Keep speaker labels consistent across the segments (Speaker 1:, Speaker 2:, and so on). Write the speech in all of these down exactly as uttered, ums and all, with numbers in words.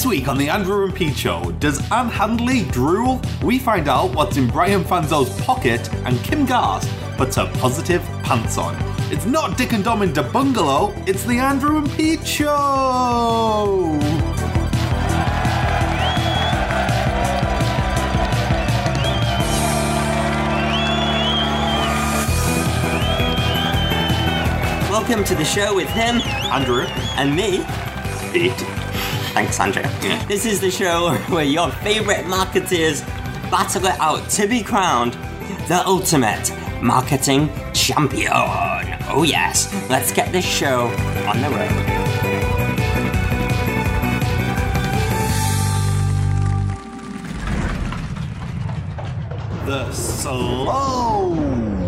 Speaker 1: This week on the Andrew and Pete Show, does Anne Handley drool? We find out what's in Brian Fanzo's pocket, and Kim Garst puts her positive pants on. It's not Dick and Dom in the bungalow, it's the Andrew and Pete Show!
Speaker 2: Welcome to the show with him,
Speaker 1: Andrew.
Speaker 2: and me.
Speaker 1: Pete.
Speaker 2: Thanks, Andrew.
Speaker 1: Yeah.
Speaker 2: This is the show where your favorite marketeers battle it out to be crowned the ultimate marketing champion. Oh yes, let's get this show on the road.
Speaker 1: The slow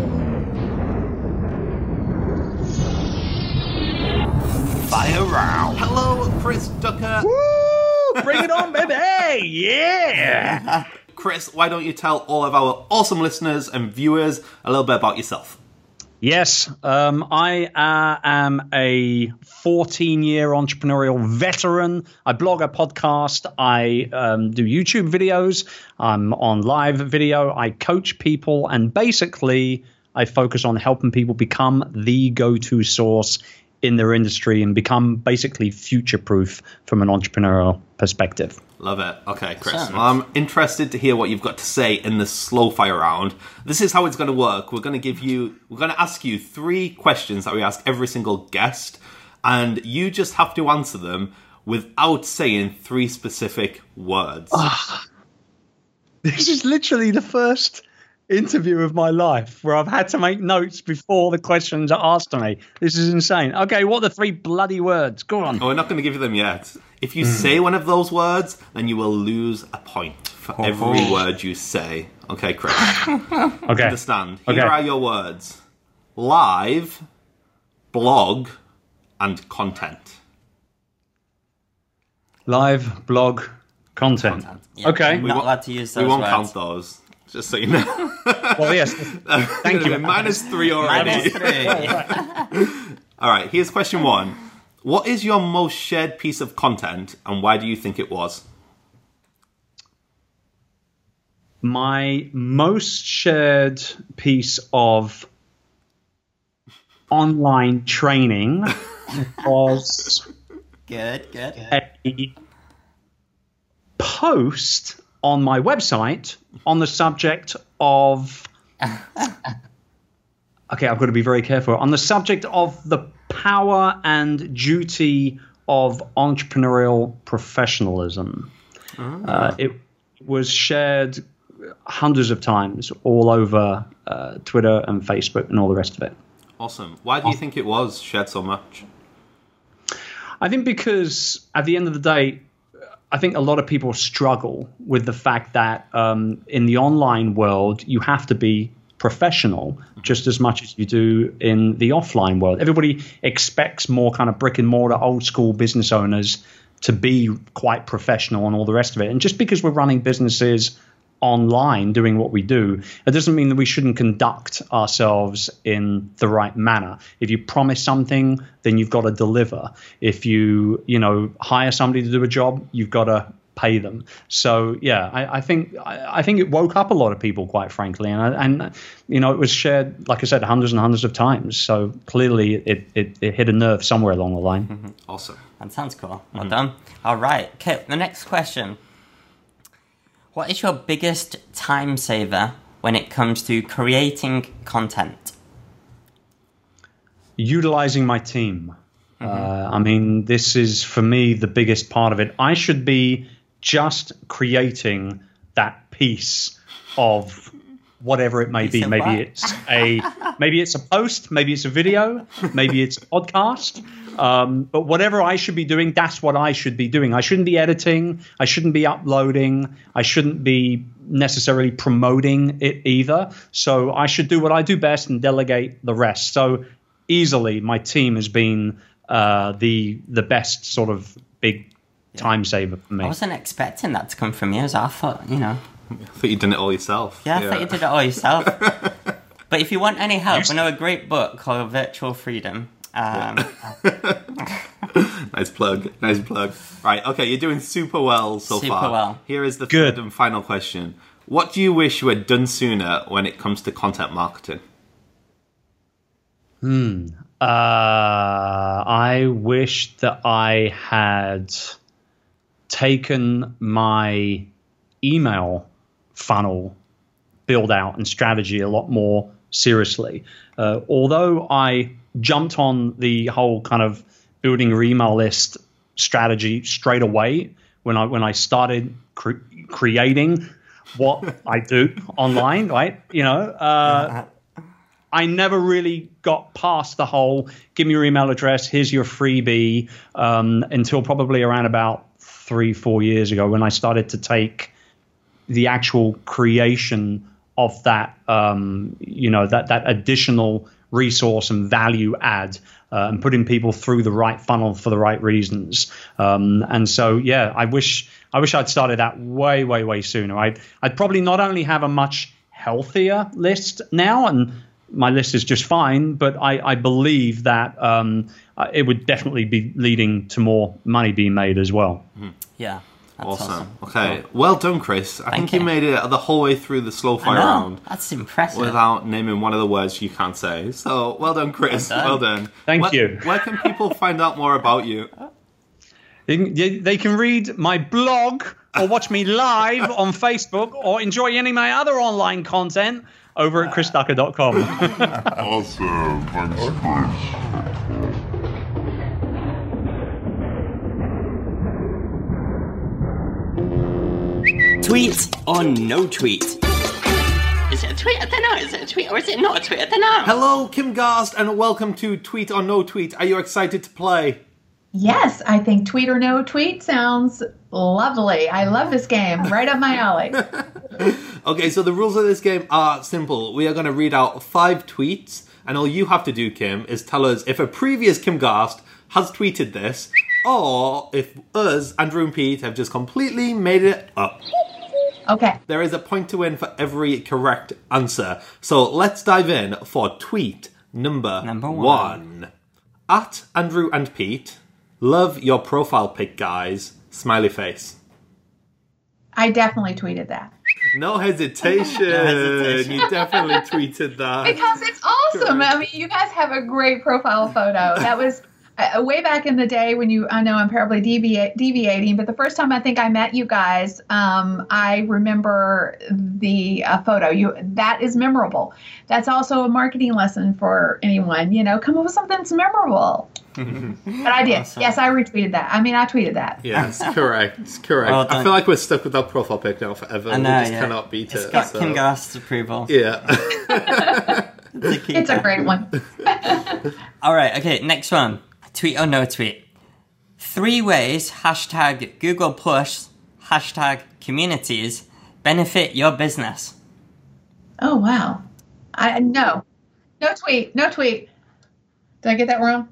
Speaker 1: fire round. Hello, Chris Ducker.
Speaker 3: Woo! Bring it on, baby! Hey, yeah!
Speaker 1: Chris, why don't you tell all of our awesome listeners and viewers a little bit about yourself?
Speaker 3: Yes, um, I uh, am a fourteen-year entrepreneurial veteran. I blog a podcast. I um, do YouTube videos. I'm on live video. I coach people. And basically, I focus on helping people become the go-to source in their industry and become basically future-proof from an entrepreneurial perspective.
Speaker 1: Love it. Okay, Chris.
Speaker 2: Awesome.
Speaker 1: Well, I'm interested to hear what you've got to say in the slow fire round. This is how it's going to work. We're going to give you, we're going to ask you three questions that we ask every single guest, and you just have to answer them without saying three specific words.
Speaker 3: This is literally the first interview of my life where I've had to make notes before the questions are asked to me. This is insane. Okay, what are the three bloody words? Go on.
Speaker 1: Oh, we're not going to give you them yet. If you say one of those words, then you will lose a point for every word you say. Okay, Chris.
Speaker 3: Okay.
Speaker 1: Understand. Here
Speaker 3: Okay.
Speaker 1: are your words. Live, blog, and content.
Speaker 3: Live, blog, content.
Speaker 2: Yeah,
Speaker 3: Okay.
Speaker 2: I'm not
Speaker 1: won't-
Speaker 2: allowed to use those
Speaker 1: We won't
Speaker 2: words.
Speaker 1: count those, just so you know.
Speaker 3: Well, yes. Thank you.
Speaker 1: Minus three already.
Speaker 2: Minus three.
Speaker 1: All right, here's question one. What is your most shared piece of content, and why do you think it was?
Speaker 3: My most shared piece of online training was
Speaker 2: Good, good.
Speaker 3: a post on my website on the subject of okay, I've got to be very careful on the subject of the power and duty of entrepreneurial professionalism. Uh, it was shared hundreds of times all over uh, Twitter and Facebook and all the rest of it.
Speaker 1: Awesome. Why do you think it was shared so much?
Speaker 3: I think because at the end of the day, I think a lot of people struggle with the fact that um, in the online world, you have to be professional just as much as you do in the offline world. Everybody expects more kind of brick and mortar, old school business owners to be quite professional and all the rest of it. And just because we're running businesses online doing what we do, it doesn't mean that we shouldn't conduct ourselves in the right manner. If you promise something, then you've got to deliver. If you, you know, hire somebody to do a job, you've got to pay them. So yeah, I, I think I, I think it woke up a lot of people, quite frankly, and and you know, it was shared, like I said, hundreds and hundreds of times. So clearly, it it, it hit a nerve somewhere along the line.
Speaker 1: Mm-hmm. Awesome.
Speaker 2: That sounds cool. Well done. All right. Okay, the next question. What is your biggest time saver when it comes to creating content?
Speaker 3: Utilizing my team. Uh, I mean, this is for me the biggest part of it. I should be just creating that piece of whatever it may
Speaker 2: Piece
Speaker 3: be.
Speaker 2: of
Speaker 3: Maybe
Speaker 2: what?
Speaker 3: it's a maybe it's a post, maybe it's a video, maybe it's a podcast. Um, but whatever I should be doing, that's what I should be doing. I shouldn't be editing. I shouldn't be uploading. I shouldn't be necessarily promoting it either. So I should do what I do best and delegate the rest. So easily, my team has been uh, the the best sort of big time saver for me.
Speaker 2: I wasn't expecting that to come from you, as I thought, you know.
Speaker 1: I thought you'd done it all yourself.
Speaker 2: Yeah, I thought you did it all yourself. But if you want any help, I know a great book called Virtual Freedom. Um,
Speaker 1: Nice Nice plug. Nice plug. Right, okay, you're doing super well so
Speaker 2: Super
Speaker 1: far.
Speaker 2: well.
Speaker 1: Here is the
Speaker 3: Good.
Speaker 1: third and final question. What do you wish you had done sooner when it comes to content marketing?
Speaker 3: Hmm. Uh, I wish that I had taken my email funnel build out and strategy a lot more seriously. Uh, although I jumped on the whole kind of building your email list strategy straight away when I when I started cre- creating what I do online, right? You know, uh, I never really got past the whole give me your email address, here's your freebie, um, until probably around about three, four years ago when I started to take the actual creation of that, um, you know, that that additional resource and value add, uh, and putting people through the right funnel for the right reasons. Um, and so, yeah, I wish I wish I'd started that way, way, way sooner. I'd I'd probably not only have a much healthier list now, and my list is just fine, but I, I believe that um, it would definitely be leading to more money being made as well.
Speaker 2: Yeah. That's
Speaker 1: Awesome.
Speaker 2: awesome.
Speaker 1: Okay, well done, Chris. I think you
Speaker 2: you.
Speaker 1: made it the whole way through the slow
Speaker 2: I
Speaker 1: fire
Speaker 2: know.
Speaker 1: round
Speaker 2: That's impressive.
Speaker 1: without naming one of the words you can't say. So, well done, Chris.
Speaker 2: Well done.
Speaker 1: Well done.
Speaker 3: Thank
Speaker 1: Where-
Speaker 3: you.
Speaker 1: Where can people find out more about you?
Speaker 3: They can, they can read my blog or watch me live on Facebook or enjoy any of my other online content over at chris ducker dot com.
Speaker 4: Awesome. Thanks, Chris.
Speaker 2: Tweet or no tweet? Is it a tweet? I don't know. Is it a tweet or is it not a tweet? I don't know.
Speaker 1: Hello, Kim Garst, and welcome to Tweet or No Tweet. Are you excited to play?
Speaker 5: Yes, I think tweet or no tweet sounds lovely. I love this game. Right up my alley.
Speaker 1: Okay, so the rules of this game are simple. We are going to read out five tweets, and all you have to do, Kim, is tell us if a previous Kim Garst has tweeted this, or if us, Andrew and Pete, have just completely made it up.
Speaker 5: Okay.
Speaker 1: There is a point to win for every correct answer. So let's dive in for tweet number,
Speaker 2: Number one.
Speaker 1: one. At Andrew and Pete, love your profile pic, guys. Smiley face.
Speaker 5: I definitely tweeted that.
Speaker 1: No hesitation.
Speaker 2: No hesitation.
Speaker 1: You definitely tweeted that.
Speaker 5: Because it's awesome.
Speaker 1: Correct.
Speaker 5: I mean, you guys have a great profile photo. That was uh, way back in the day when you, I know I'm probably deviate, deviating, but the first time I think I met you guys, um, I remember the uh, photo. You That is memorable. That's also a marketing lesson for anyone. You know, come up with something that's memorable. But I did.
Speaker 2: Awesome.
Speaker 5: Yes, I retweeted that. I mean, I tweeted that.
Speaker 1: Yes, correct. Correct.
Speaker 2: Well
Speaker 1: I
Speaker 2: done.
Speaker 1: feel like we're stuck with that profile pic now forever.
Speaker 2: I know,
Speaker 1: we just
Speaker 2: yeah.
Speaker 1: cannot beat
Speaker 2: It's
Speaker 1: it.
Speaker 2: got
Speaker 1: so-
Speaker 2: Kim Garst's approval.
Speaker 1: Yeah.
Speaker 5: It's a great one.
Speaker 2: All right, okay, next one. Tweet or no tweet? Three ways hashtag Google Plus hashtag communities benefit your business.
Speaker 5: Oh, wow. I No. No tweet. No tweet. Did I get that wrong?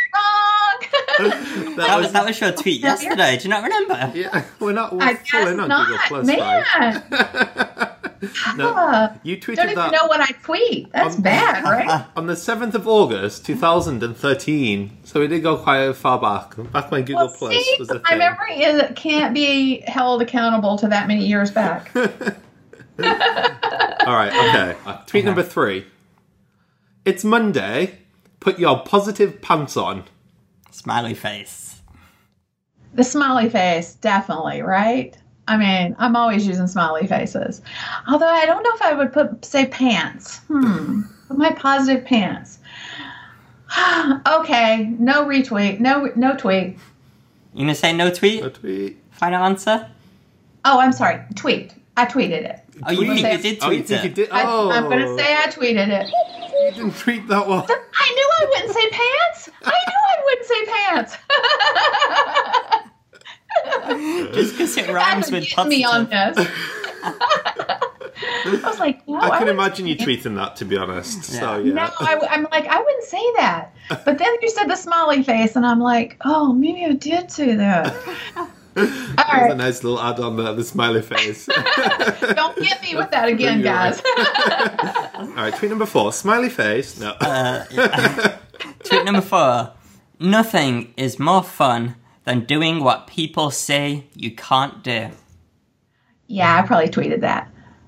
Speaker 5: Wrong!
Speaker 2: That was that was your tweet yesterday. Do you not remember?
Speaker 1: Yeah, we're not. We're
Speaker 5: I
Speaker 1: full in
Speaker 5: guess
Speaker 1: on
Speaker 5: not.
Speaker 1: Google Plus,
Speaker 5: Man.
Speaker 1: right? No,
Speaker 5: Ah,
Speaker 1: you
Speaker 5: don't
Speaker 1: tweeted
Speaker 5: even
Speaker 1: that
Speaker 5: know what I tweet. That's
Speaker 1: Um,
Speaker 5: bad, right?
Speaker 1: on the seventh of August, two thousand thirteen. So we did go quite far back. Back when Google
Speaker 5: Well,
Speaker 1: Plus
Speaker 5: see,
Speaker 1: was a
Speaker 5: my
Speaker 1: thing.
Speaker 5: memory is can't be held accountable to that many years back.
Speaker 1: All right, okay. Uh, tweet number three. It's Monday. Put your positive pants on.
Speaker 2: Smiley face.
Speaker 5: The smiley face, definitely, right? I mean, I'm always using smiley faces. Although I don't know if I would put say pants. Hmm. Put my positive pants. Okay, no retweet, no no tweet.
Speaker 2: You gonna say no tweet?
Speaker 1: A tweet.
Speaker 2: Final answer?
Speaker 5: Oh, I'm sorry, tweet. I tweeted it.
Speaker 2: Oh, you
Speaker 1: Tweet?
Speaker 2: think you did
Speaker 1: Oh, you
Speaker 2: tweet
Speaker 1: think
Speaker 2: it?
Speaker 1: you did?
Speaker 5: I,
Speaker 1: Oh,
Speaker 5: I'm going to say I tweeted it.
Speaker 1: you didn't tweet that one.
Speaker 5: I knew I wouldn't say pants. I knew I wouldn't say pants.
Speaker 2: Just because it rhymes with
Speaker 5: Get me on
Speaker 2: positive.
Speaker 5: this. I was like, no,
Speaker 1: I can
Speaker 5: wouldn't
Speaker 1: imagine you
Speaker 5: say pants.
Speaker 1: tweeting that, to be honest. So
Speaker 2: Yeah.
Speaker 1: yeah.
Speaker 5: No, I, I'm like, I wouldn't say that. But then you said the smiley face, and I'm like, oh, maybe I did say that. All
Speaker 1: There's a
Speaker 5: right,
Speaker 1: nice little add on there, the smiley face.
Speaker 5: don't get me with that again,
Speaker 1: You're
Speaker 5: guys.
Speaker 1: All right, tweet number four. Smiley face. No.
Speaker 2: Uh, yeah. Tweet number four. Nothing is more fun than doing what people say you can't do?
Speaker 5: Yeah, I probably tweeted that.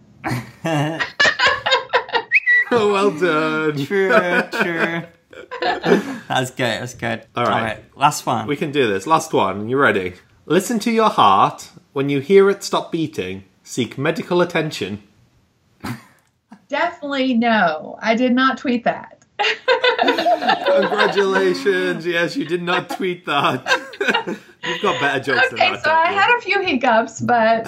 Speaker 1: Oh, well done.
Speaker 2: True, true. That's good, that's good.
Speaker 1: All right.
Speaker 2: Last one.
Speaker 1: We can do this. Last one. You ready? Listen to your heart. When you hear it stop beating, seek medical attention.
Speaker 5: Definitely no. I did not tweet that.
Speaker 1: Congratulations. Yes, you did not tweet that. You've got better jokes than
Speaker 5: Okay,
Speaker 1: that.
Speaker 5: so
Speaker 1: don't
Speaker 5: I
Speaker 1: you?
Speaker 5: had a few hiccups, but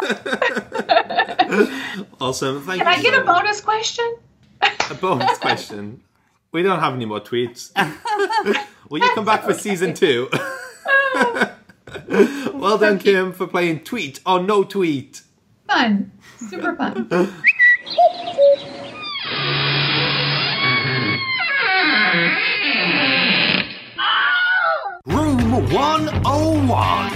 Speaker 5: yeah.
Speaker 1: Awesome. Thank
Speaker 5: Can
Speaker 1: you
Speaker 5: I get
Speaker 1: so
Speaker 5: a bonus question?
Speaker 1: much. A bonus question. We don't have any more tweets. Will you come back for season two? Well done, Kim, for playing Tweet or No Tweet.
Speaker 5: Fun. Super fun.
Speaker 1: Room one oh one.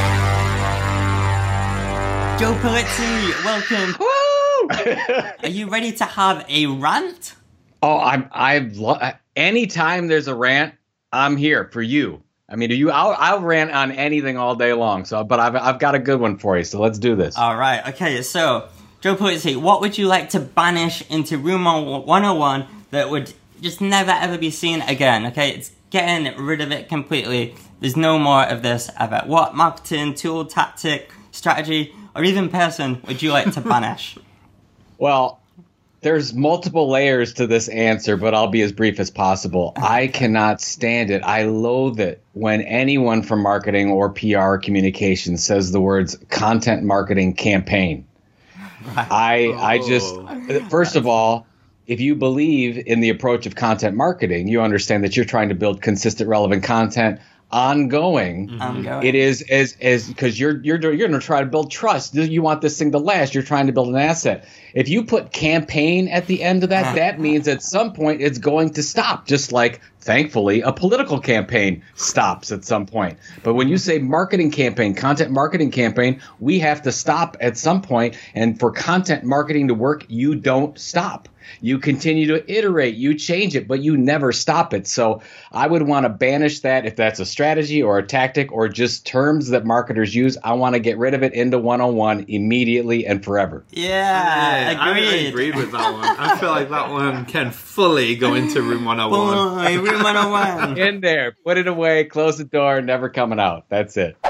Speaker 2: Joe Pulizzi, welcome. Are you ready to have a rant?
Speaker 6: Oh, I'm. I've. Lo- anytime there's a rant, I'm here for you. I mean, you. I'll, I'll rant on anything all day long. So, but I've. I've got a good one for you. So let's do this.
Speaker 2: All right. Okay. So, Joe Pulizzi, what would you like to banish into Room one oh one that would just never ever be seen again? Okay, it's getting rid of it completely. There's no more of this ever. What marketing tool, tactic, strategy, or even person would you like to banish?
Speaker 6: Well, there's multiple layers to this answer, but I'll be as brief as possible. I cannot stand it. I loathe it when anyone from marketing or P R communications says the words content marketing campaign. I I just, first of all, if you believe in the approach of content marketing, you understand that you're trying to build consistent, relevant content ongoing.
Speaker 2: Ongoing.
Speaker 6: It is as as because you're you're you're going to try to build trust. You want this thing to last. You're trying to build an asset. If you put campaign at the end of that, that means at some point it's going to stop. Just like, thankfully, a political campaign stops at some point. But when you say marketing campaign, content marketing campaign, we have to stop at some point. And for content marketing to work, you don't stop. You continue to iterate, you change it, but you never stop it. So I would want to banish that if that's a strategy or a tactic or just terms that marketers use. I want to get rid of it into one oh one immediately and forever.
Speaker 2: Yeah,
Speaker 1: I, I
Speaker 2: agreed.
Speaker 1: agreed with that one. I feel like that one can fully go into Room one oh one.
Speaker 2: Boy, Room one oh one.
Speaker 6: In there, put it away, close the door, never coming out. That's it.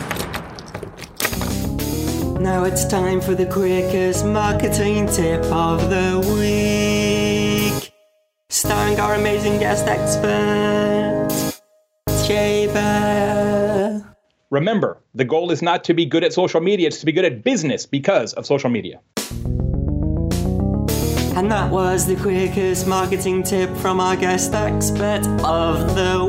Speaker 2: Now it's time for the quickest marketing tip of the week. Starring our amazing guest expert, Shaver.
Speaker 7: Remember, the goal is not to be good at social media, it's to be good at business because of social media.
Speaker 2: And that was the quickest marketing tip from our guest expert of the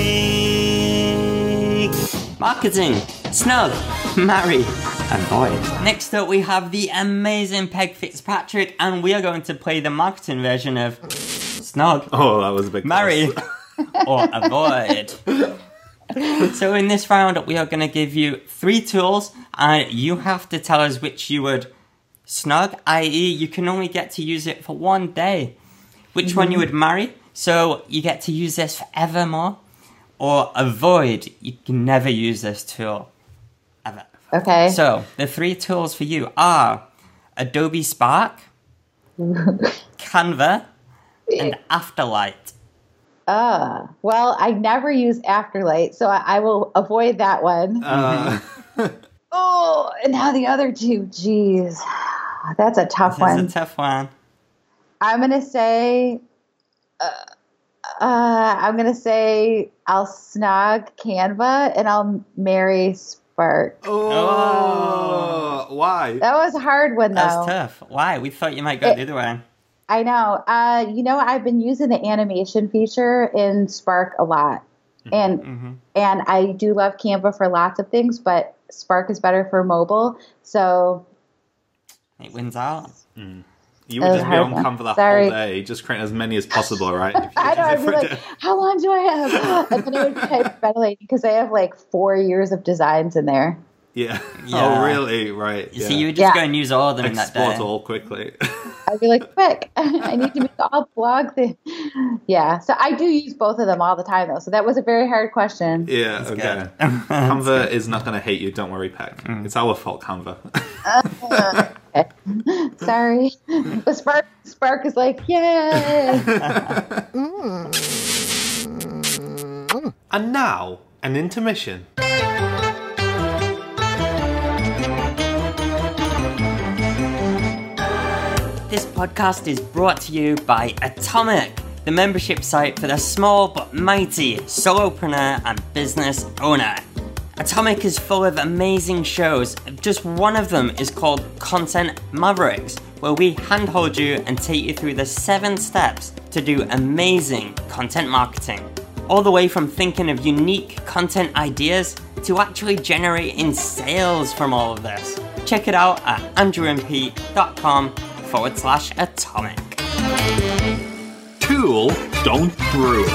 Speaker 2: week. Marketing, snug, marry, avoid. Next up we have the amazing Peg Fitzpatrick, and we are going to play the marketing version of snug,
Speaker 1: Oh, that was a big
Speaker 2: marry,
Speaker 1: plus.
Speaker 2: or avoid. So in this round we are going to give you three tools, and you have to tell us which you would snug, that is you can only get to use it for one day. Which mm-hmm. one you would marry, so you get to use this forevermore. Or avoid, you can never use this tool. Ever.
Speaker 8: Okay.
Speaker 2: So, the three tools for you are Adobe Spark, Canva, and Afterlight.
Speaker 8: Uh, well, I never use Afterlight, so I, I will avoid that one.
Speaker 1: Uh,
Speaker 8: oh, and now the other two. Jeez. That's a tough
Speaker 2: This
Speaker 8: one.
Speaker 2: is a tough one.
Speaker 8: I'm going to say... Uh, Uh, I'm going to say I'll snug Canva and I'll marry Spark.
Speaker 1: oh,
Speaker 2: Oh.
Speaker 1: why?
Speaker 8: That was a hard one, though.
Speaker 2: That's tough. Why? We thought you might go
Speaker 8: It-
Speaker 2: the other way.
Speaker 8: I know. Uh, you know, I've been using the animation feature in Spark a lot. And
Speaker 2: Mm-hmm.
Speaker 8: and I do love Canva for lots of things, but Spark is better for mobile. So
Speaker 2: It wins out.
Speaker 1: You
Speaker 8: That
Speaker 1: would
Speaker 8: was
Speaker 1: just
Speaker 8: a
Speaker 1: be
Speaker 8: hard
Speaker 1: on
Speaker 8: one.
Speaker 1: Canva that
Speaker 8: Sorry.
Speaker 1: whole day, just creating as many as possible, right? If you
Speaker 8: I know,
Speaker 1: use it
Speaker 8: I'd be
Speaker 1: for a
Speaker 8: like,
Speaker 1: day.
Speaker 8: how long do I have? And then I would type ventilating because I have like four years of designs in there.
Speaker 1: Yeah.
Speaker 2: Yeah.
Speaker 1: Oh, really? Right.
Speaker 2: You
Speaker 1: yeah.
Speaker 2: see, you would just
Speaker 8: Yeah.
Speaker 2: go and use all of them in that
Speaker 1: Export
Speaker 2: day.
Speaker 1: all quickly.
Speaker 8: I'd be like, quick, I need to make all blog thing. Yeah, so I do use both of them all the time, though. So that was a very hard question.
Speaker 1: Yeah,
Speaker 2: That's
Speaker 1: okay.
Speaker 2: good.
Speaker 1: Canva is not going to hate you. Don't worry, Peck. It's our fault, Canva.
Speaker 8: Sorry, the spark spark is like, yay!
Speaker 1: And now, an intermission.
Speaker 2: This podcast is brought to you by Atomic, the membership site for the small but mighty solopreneur and business owner. Atomic is full of amazing shows. Just one of them is called Content Mavericks, where we handhold you and take you through the seven steps to do amazing content marketing. All the way from thinking of unique content ideas to actually generating sales from all of this. Check it out at andrewandpete.com forward slash atomic.
Speaker 1: Tool, don't drool.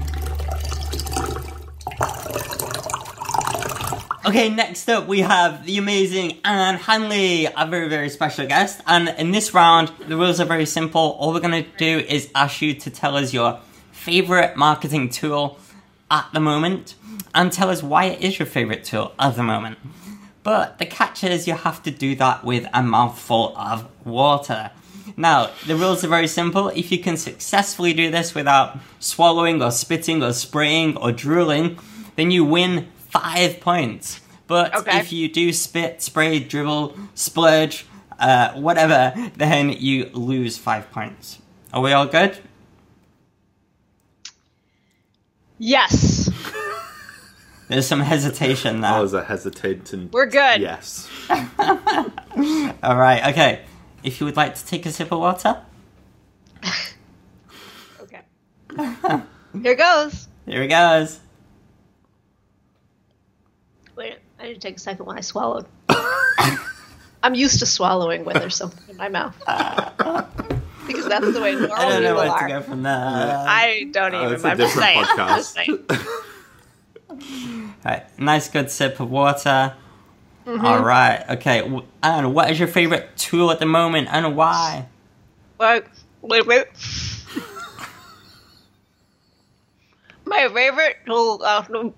Speaker 2: Okay, next up we have the amazing Anne Hanley, a very, very special guest. And in this round, the rules are very simple. All we're going to do is ask you to tell us your favorite marketing tool at the moment and tell us why it is your favorite tool at the moment. But the catch is you have to do that with a mouthful of water. Now, the rules are very simple. If you can successfully do this without swallowing or spitting or spraying or drooling, then you win five points. But
Speaker 9: Okay.
Speaker 2: if you do spit, spray, dribble, splurge, uh, whatever, then you lose five points. Are we all good?
Speaker 9: Yes.
Speaker 2: There's some hesitation there.
Speaker 1: I was a hesitant.
Speaker 9: We're good.
Speaker 1: Yes.
Speaker 2: All right, okay. If you would like to take a sip of water,
Speaker 9: Okay. Here goes.
Speaker 2: here it goes.
Speaker 9: Wait, I need to take a second when I swallowed. I'm used to swallowing when there's something in my mouth. Because that's the way normal
Speaker 2: I don't know
Speaker 9: people
Speaker 2: where
Speaker 9: are.
Speaker 2: to go from there.
Speaker 9: I don't
Speaker 1: Oh,
Speaker 9: even.
Speaker 1: it's a
Speaker 9: I'm just
Speaker 1: different
Speaker 9: saying.
Speaker 1: podcast.
Speaker 9: Just saying.
Speaker 2: Right, nice good sip of water.
Speaker 9: Mm-hmm.
Speaker 2: All right, okay. w- Anne, what is your favorite tool at the moment and why?
Speaker 9: Wait, wait, wait. My favorite tool at the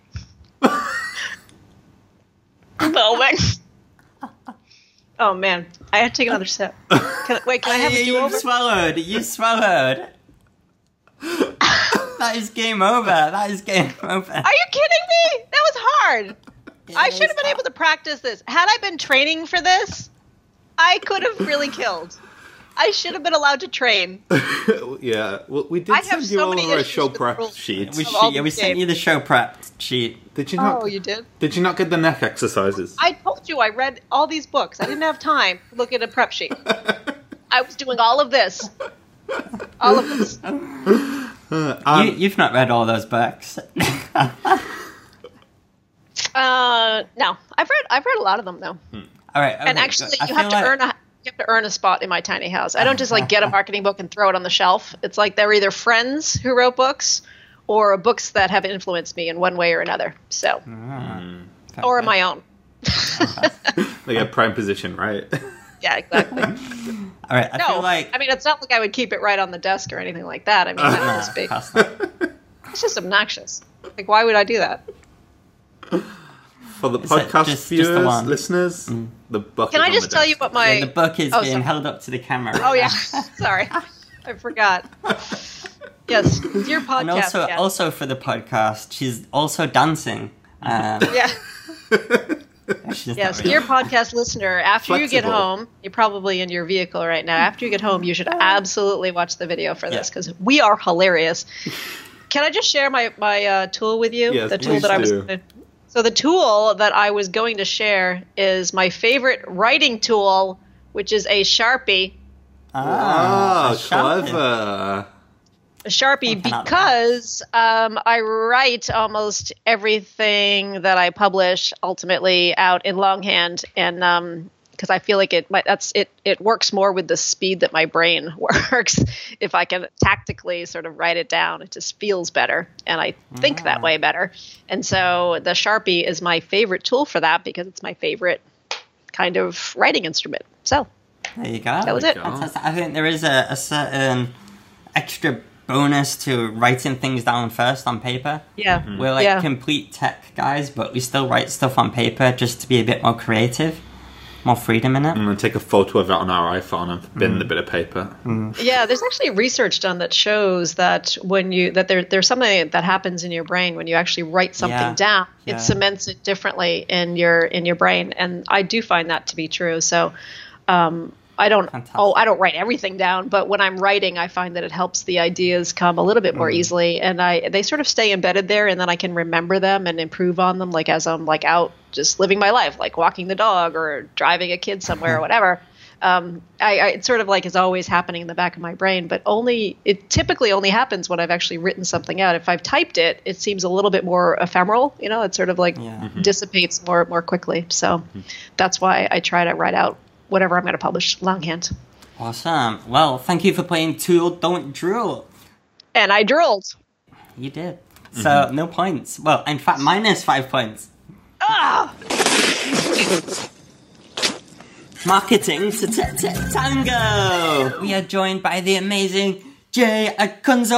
Speaker 9: moment. Oh man, I had to take another sip. Can I, wait, can I have a
Speaker 2: you
Speaker 9: do-over?
Speaker 2: swallowed. You swallowed. That is game over. That is game over.
Speaker 9: Are you kidding me? That was hard.
Speaker 2: Yeah,
Speaker 9: I
Speaker 2: that
Speaker 9: should have
Speaker 2: was
Speaker 9: been able to practice this. Had I been training for this, I could have really killed. I should have been allowed to train.
Speaker 1: Yeah. Well, we did
Speaker 9: I have
Speaker 1: send you
Speaker 9: so many
Speaker 1: over a
Speaker 9: issues
Speaker 1: show
Speaker 9: with
Speaker 1: prep
Speaker 9: rules.
Speaker 1: sheet.
Speaker 2: We,
Speaker 9: Of all
Speaker 2: she- yeah, we
Speaker 9: these
Speaker 2: sent you the show prep sheet.
Speaker 1: Did you not?
Speaker 9: Oh, you did?
Speaker 1: Did you not get the neck exercises?
Speaker 9: I told you I read all these books. I didn't have time to look at a prep sheet. I was doing all of this. All of this.
Speaker 1: Um,
Speaker 2: you, you've not read all those books.
Speaker 9: Uh, no, I've read I've read a lot of them though.
Speaker 2: All right. Okay,
Speaker 9: And actually,
Speaker 2: I
Speaker 9: you
Speaker 2: feel
Speaker 9: have to
Speaker 2: like-
Speaker 9: earn a you have to earn a spot in my tiny house. I don't just like get a marketing book and throw it on the shelf. It's like they're either friends who wrote books or books that have influenced me in one way or another. So, or my own.
Speaker 1: They get prime position, right?
Speaker 9: Yeah, exactly.
Speaker 2: All right. I
Speaker 9: No,
Speaker 2: feel like
Speaker 9: I mean it's not like I would keep it right on the desk or anything like that. I mean that
Speaker 2: Nah,
Speaker 9: was big.
Speaker 2: pass that.
Speaker 9: It's just obnoxious. Like, why would I do that?
Speaker 1: For the
Speaker 2: It's like
Speaker 1: podcast
Speaker 2: just- just the
Speaker 1: viewers,
Speaker 2: one.
Speaker 1: listeners, the book.
Speaker 9: Can
Speaker 1: is
Speaker 9: I
Speaker 1: on
Speaker 9: just
Speaker 1: the
Speaker 9: tell
Speaker 1: desk.
Speaker 9: you what my?
Speaker 2: Yeah, the book is
Speaker 9: Oh,
Speaker 2: being
Speaker 9: sorry.
Speaker 2: held up to the camera.
Speaker 9: Oh yeah, sorry, I forgot. Yes, dear podcast.
Speaker 2: And also,
Speaker 9: guest.
Speaker 2: also for the podcast, she's also dancing. Um,
Speaker 9: yeah.
Speaker 2: she's
Speaker 9: Yes,
Speaker 2: not
Speaker 9: dear
Speaker 2: really-
Speaker 9: podcast listener, after you get
Speaker 1: Flexible.
Speaker 9: home, you're probably in your vehicle right now. After you get home, you should absolutely watch the video for this
Speaker 2: Yeah.
Speaker 9: because we are hilarious. Can I just share my my uh, tool with you?
Speaker 1: Yes,
Speaker 9: the tool
Speaker 1: please
Speaker 9: that I was.
Speaker 1: do.
Speaker 9: So the tool that I was going to share is my favorite writing tool, which is a Sharpie.
Speaker 1: Ah,
Speaker 2: a Sharpie.
Speaker 1: clever.
Speaker 9: A Sharpie
Speaker 2: Oh, not
Speaker 9: because um, I write almost everything that I publish ultimately out in longhand, and um, because I feel like it might, that's it it works more with the speed that my brain works. If I can tactically sort of write it down, it just feels better, and I think
Speaker 2: Ah.
Speaker 9: that way better. And so the Sharpie is my favorite tool for that because it's my favorite kind of writing instrument. So
Speaker 2: There you go.
Speaker 9: That was it.
Speaker 2: Fantastic. I think there is a, a certain extra bonus to writing things down first on paper.
Speaker 9: yeah,
Speaker 2: We're like
Speaker 9: yeah.
Speaker 2: complete tech guys, but we still write stuff on paper just to be a bit more creative, more freedom in it.
Speaker 1: I'm going to take a photo of it on our iPhone and bin the bit of paper.
Speaker 9: Yeah, there's actually research done that shows that when you that there there's something that happens in your brain when you actually write something
Speaker 2: Yeah.
Speaker 9: down,
Speaker 2: Yeah.
Speaker 9: it cements it differently in your in your brain, and I do find that to be true. So, um, I don't
Speaker 2: Fantastic.
Speaker 9: oh I don't write everything down, but when I'm writing, I find that it helps the ideas come a little bit more easily, and I they sort of stay embedded there, and then I can remember them and improve on them, like as I'm like out just living my life, like walking the dog or driving a kid somewhere or whatever. Um, I, I it's sort of like is always happening in the back of my brain, but only it typically only happens when I've actually written something out. If I've typed it, it seems a little bit more ephemeral. You know, it sort of like
Speaker 2: Yeah.
Speaker 9: dissipates more more quickly. So that's why I try to write out whatever I'm going to publish longhand.
Speaker 2: Awesome. Well, thank you for playing Tool Don't Drool.
Speaker 9: And I drooled.
Speaker 2: You did. So, no points. Well, in fact, minus five points.
Speaker 9: Ah!
Speaker 2: Marketing to t- t- Tango. We are joined by the amazing Jay Akunzo.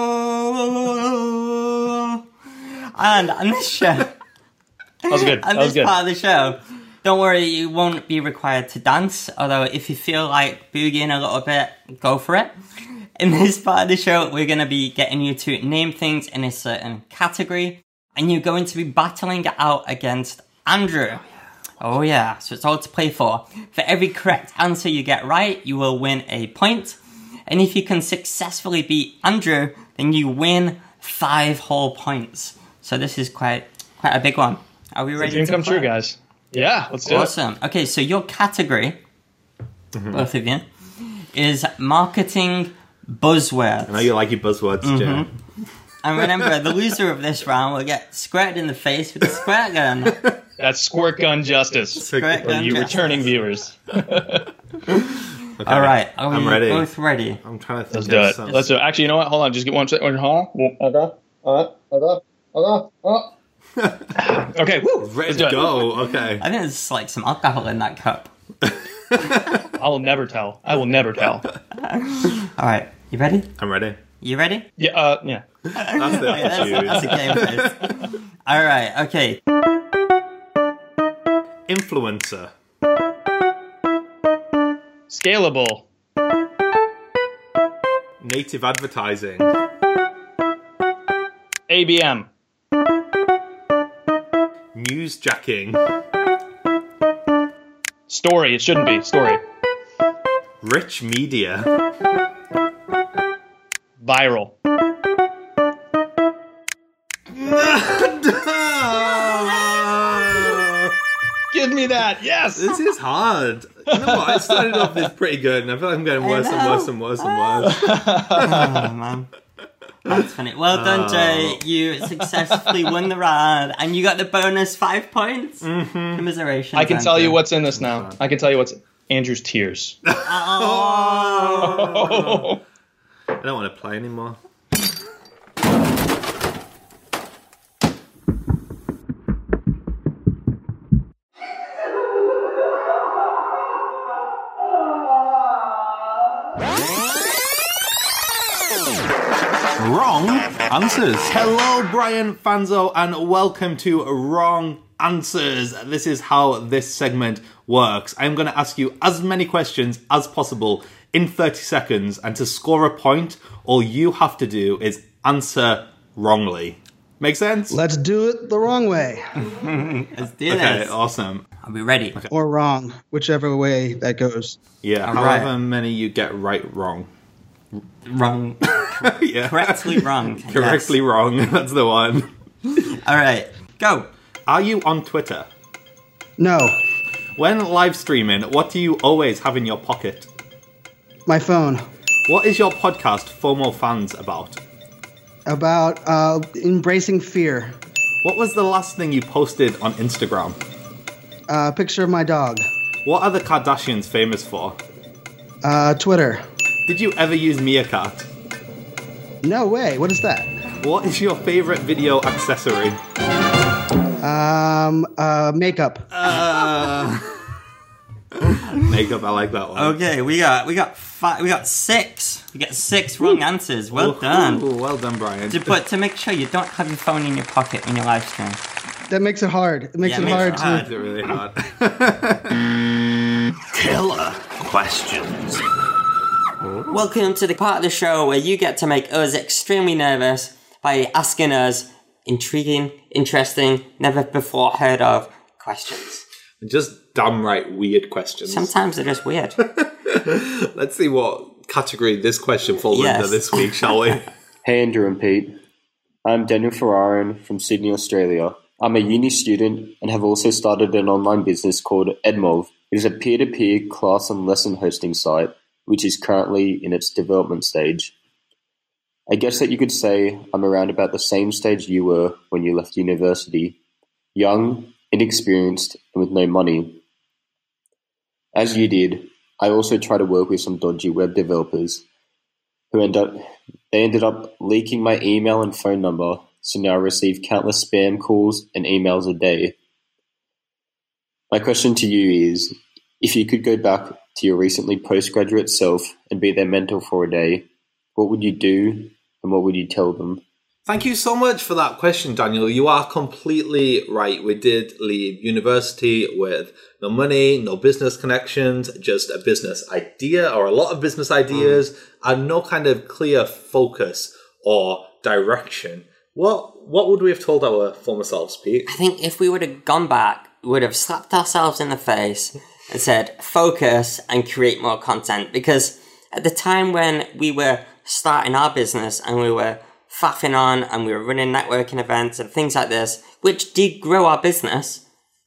Speaker 2: And on this show,
Speaker 10: That was good.
Speaker 2: on
Speaker 10: That was
Speaker 2: this
Speaker 10: good.
Speaker 2: part of the show, don't worry, you won't be required to dance. Although, if you feel like boogieing a little bit, go for it. In this part of the show, we're going to be getting you to name things in a certain category, and you're going to be battling it out against Andrew. Oh yeah, so it's all to play for. For every correct answer you get right, you will win a point. And if you can successfully beat Andrew, then you win five whole points. So this is quite quite a big one. Are we ready
Speaker 10: Dream
Speaker 2: to
Speaker 10: come
Speaker 2: play?
Speaker 10: true, guys. Yeah, let's do it.
Speaker 2: Awesome. Okay, so your category, both of you, is marketing buzzwords.
Speaker 1: I know you like your buzzwords, Jay.
Speaker 2: And remember, the loser of this round will get squirted in the face with a squirt gun.
Speaker 10: That's squirt gun justice
Speaker 2: Squirt
Speaker 10: for
Speaker 2: gun
Speaker 10: you
Speaker 2: justice.
Speaker 10: returning viewers.
Speaker 1: Okay.
Speaker 2: All right, are we
Speaker 1: I'm ready.
Speaker 2: both ready?
Speaker 1: I'm trying to think
Speaker 10: Let's do
Speaker 1: of
Speaker 10: it.
Speaker 1: some-
Speaker 10: Let's do it. Actually, you know what? Hold on. Just get one second. Hold on. Okay. Okay. Okay. Okay. Okay. Okay. Woo.
Speaker 1: Ready
Speaker 10: Let's do
Speaker 1: to
Speaker 10: it.
Speaker 1: go. Okay.
Speaker 2: I think there's like some alcohol in that cup.
Speaker 10: I will never tell. I will never tell.
Speaker 2: All right, you ready?
Speaker 1: I'm ready.
Speaker 2: You ready?
Speaker 10: Yeah. Uh, yeah.
Speaker 1: That's the
Speaker 2: Yeah, that's, that's a
Speaker 1: attitude.
Speaker 2: game face. All right, okay.
Speaker 1: Influencer.
Speaker 10: Scalable.
Speaker 1: Native advertising.
Speaker 10: A B M.
Speaker 1: Newsjacking.
Speaker 10: Story. It shouldn't be. Story.
Speaker 1: Rich media.
Speaker 10: Viral. Give me that. Yes.
Speaker 1: This is hard. You know what? I started off this pretty good, and I feel like I'm getting worse and worse and worse and worse.
Speaker 2: Oh, man. That's funny. Well done, Jay. You successfully won the round, and you got the bonus five points. Mm-hmm. Commiserations.
Speaker 10: I can tell
Speaker 2: Andrew.
Speaker 10: you what's in this now. I can tell you what's Andrew's tears.
Speaker 2: Oh.
Speaker 1: I don't want to play anymore. Wrong answers. Hello, Brian Fanzo, and welcome to Wrong Answers. This is how this segment works. I'm going to ask you as many questions as possible in thirty seconds, and to score a point, all you have to do is answer wrongly. Make sense?
Speaker 11: Let's do it the wrong way.
Speaker 2: Let's do
Speaker 1: Okay,
Speaker 2: this.
Speaker 1: awesome.
Speaker 2: Are we ready? Okay.
Speaker 11: Or wrong, whichever way that goes.
Speaker 1: Yeah,
Speaker 2: All
Speaker 1: however
Speaker 2: right.
Speaker 1: many you get right, wrong.
Speaker 2: Wrong.
Speaker 1: Yeah.
Speaker 2: Correctly wrong.
Speaker 1: Correctly wrong. That's the one.
Speaker 2: Yes. All right, go.
Speaker 1: Are you on Twitter?
Speaker 11: No,
Speaker 1: When live streaming, what do you always have in your pocket?
Speaker 11: my phone.
Speaker 1: What is your podcast FOMO Fans about?
Speaker 11: About uh, embracing fear.
Speaker 1: What was the last thing you posted on Instagram?
Speaker 11: A uh, picture of my dog.
Speaker 1: What are the Kardashians famous for?
Speaker 11: Uh, Twitter.
Speaker 1: Did you ever use Meerkat?
Speaker 11: No way. What is that?
Speaker 1: What is your favorite video accessory?
Speaker 11: Um, uh, makeup.
Speaker 1: Uh, makeup. I like that one.
Speaker 2: Okay, we got we got five, we got six. We got six wrong answers. Well
Speaker 1: Ooh,
Speaker 2: done.
Speaker 1: ooh, well done, Brian.
Speaker 2: To, but to make sure you don't have your phone in your pocket when you live stream.
Speaker 11: That makes it hard. It makes
Speaker 2: Yeah,
Speaker 11: it
Speaker 2: it
Speaker 11: hard
Speaker 2: makes
Speaker 11: to.
Speaker 2: it
Speaker 1: It's really hard.
Speaker 12: Killer questions.
Speaker 2: Welcome to the part of the show where you get to make us extremely nervous by asking us intriguing, interesting, never before heard of questions.
Speaker 1: Just damn right weird questions.
Speaker 2: Sometimes they're just weird.
Speaker 1: Let's see what category this question falls
Speaker 2: Yes.
Speaker 1: under this week, shall we?
Speaker 13: Hey Andrew and Pete, I'm Daniel Ferrarin from Sydney, Australia. I'm a uni student and have also started an online business called Edmov. It is a peer-to-peer class and lesson hosting site, which is currently in its development stage. I guess that you could say I'm around about the same stage you were when you left university, young, inexperienced, and with no money. As you did, I also try to work with some dodgy web developers who end up they ended up leaking my email and phone number, so now I receive countless spam calls and emails a day. My question to you is, if you could go back to your recently postgraduate self and be their mentor for a day, what would you do and what would you tell them?
Speaker 1: Thank you so much for that question, Daniel. You are completely right. We did leave university with no money, no business connections, just a business idea or a lot of business ideas mm. and no kind of clear focus or direction. What what would we have told our former selves, Pete?
Speaker 2: I think if we would have gone back, we would have slapped ourselves in the face and said, focus and create more content. Because at the time when we were starting our business and we were faffing on and we were running networking events and things like this, which did grow our business,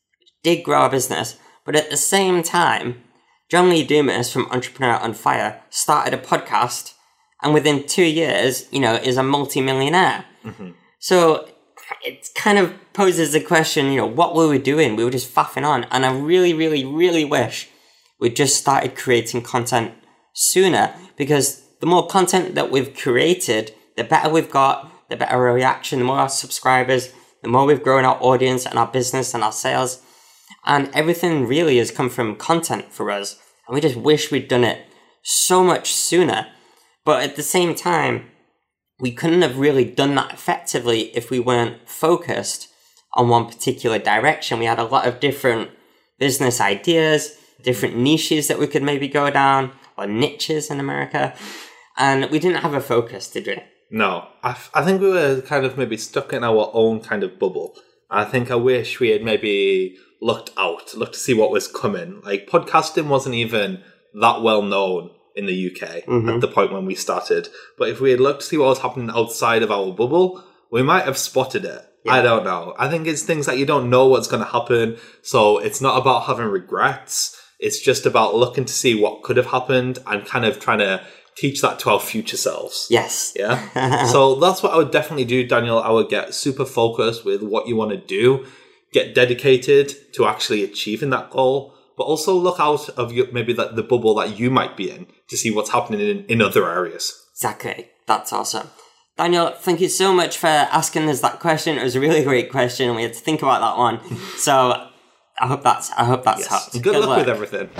Speaker 2: did grow our business, but at the same time, John Lee Dumas from Entrepreneur on Fire started a podcast and within two years, you know, is a multi-millionaire. Mm-hmm. So it kind of poses the question, you know, what were we doing? We were just faffing on. And I really, really, really wish we just started creating content sooner, because the more content that we've created, the better we've got, the better our reaction, the more our subscribers, the more we've grown our audience and our business and our sales. And everything really has come from content for us. And we just wish we'd done it so much sooner. But at the same time, we couldn't have really done that effectively if we weren't focused on one particular direction. We had a lot of different business ideas, different niches that we could maybe go down, or niches in America. And we didn't have a focus, did we?
Speaker 1: No, I, f- I think we were kind of maybe stuck in our own kind of bubble. I think I wish we had maybe looked out, looked to see what was coming. Like, podcasting wasn't even that well known in the U K mm-hmm. at the point when we started. But if we had looked to see what was happening outside of our bubble, we might have spotted it. Yeah. I don't know. I think it's things that you don't know what's going to happen. So it's not about having regrets. It's just about looking to see what could have happened and kind of trying to teach that to our future selves.
Speaker 2: Yes.
Speaker 1: Yeah. So that's what I would definitely do, Daniel. I would get super focused with what you want to do, get dedicated to actually achieving that goal, but also look out of your, maybe the, the bubble that you might be in to see what's happening in, in other areas.
Speaker 2: Exactly. That's awesome. Daniel, thank you so much for asking us that question. It was a really great question. We had to think about that one. So I hope that's I hope that's
Speaker 1: yes.
Speaker 2: helped.
Speaker 1: Good, Good luck, luck with everything.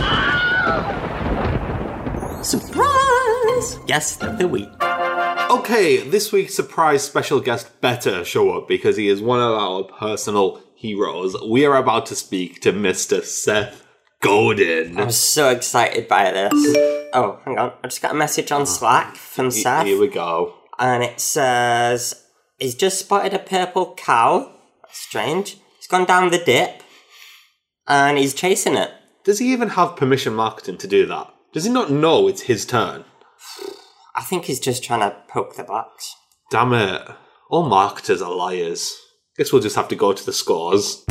Speaker 2: Surprise! Guest of the week.
Speaker 1: Okay, this week's surprise special guest better show up because he is one of our personal heroes. We are about to speak to Mister Seth Godin.
Speaker 2: I'm so excited by this. Oh, hang on. I just got a message on Slack from Seth.
Speaker 1: Here we go.
Speaker 2: And it says, he's just spotted a purple cow. That's strange. He's gone down the dip. And he's chasing it.
Speaker 1: Does he even have permission marketing to do that? Does he not know it's his turn?
Speaker 2: I think he's just trying to poke the box.
Speaker 1: Damn it. All marketers are liars. Guess we'll just have to go to the scores.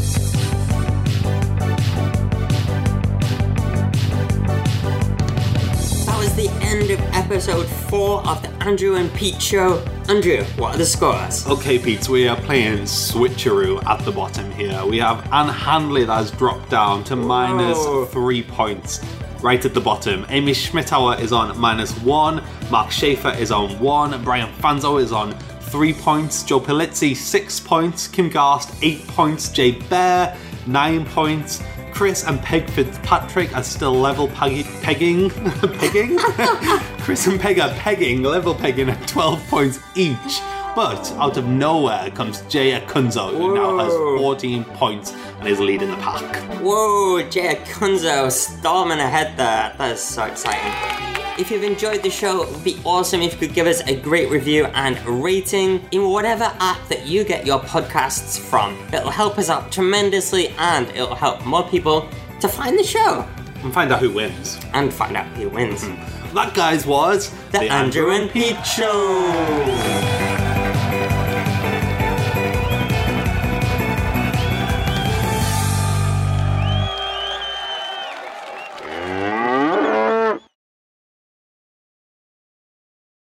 Speaker 2: That was the end of episode episode four of the Andrew and Pete Show. Andrew, what are the scores?
Speaker 1: Okay, Pete, we are playing switcheroo at the bottom here. We have Anne Handley that has dropped down to minus
Speaker 2: Whoa.
Speaker 1: three points. Right at the bottom. Amy Schmittauer is on minus one. Mark Schaefer is on one. Brian Fanzo is on three points. Joe Pellizzi, six points. Kim Garst, eight points. Jay Bear, nine points. Chris and Peg Fitzpatrick are still level peg- pegging. pegging? Chris and Peg are pegging, level pegging at twelve points each. But out of nowhere comes Jay Akunzo, who now has fourteen points and is leading the pack.
Speaker 2: Whoa, Jay Akunzo storming ahead there. That is so exciting. If you've enjoyed the show, it would be awesome if you could give us a great review and a rating in whatever app that you get your podcasts from. It'll help us out tremendously and it'll help more people to find the show.
Speaker 1: And find out who wins.
Speaker 2: And find out who wins.
Speaker 1: That, guys, was
Speaker 2: The, the Andrew and Pete Show.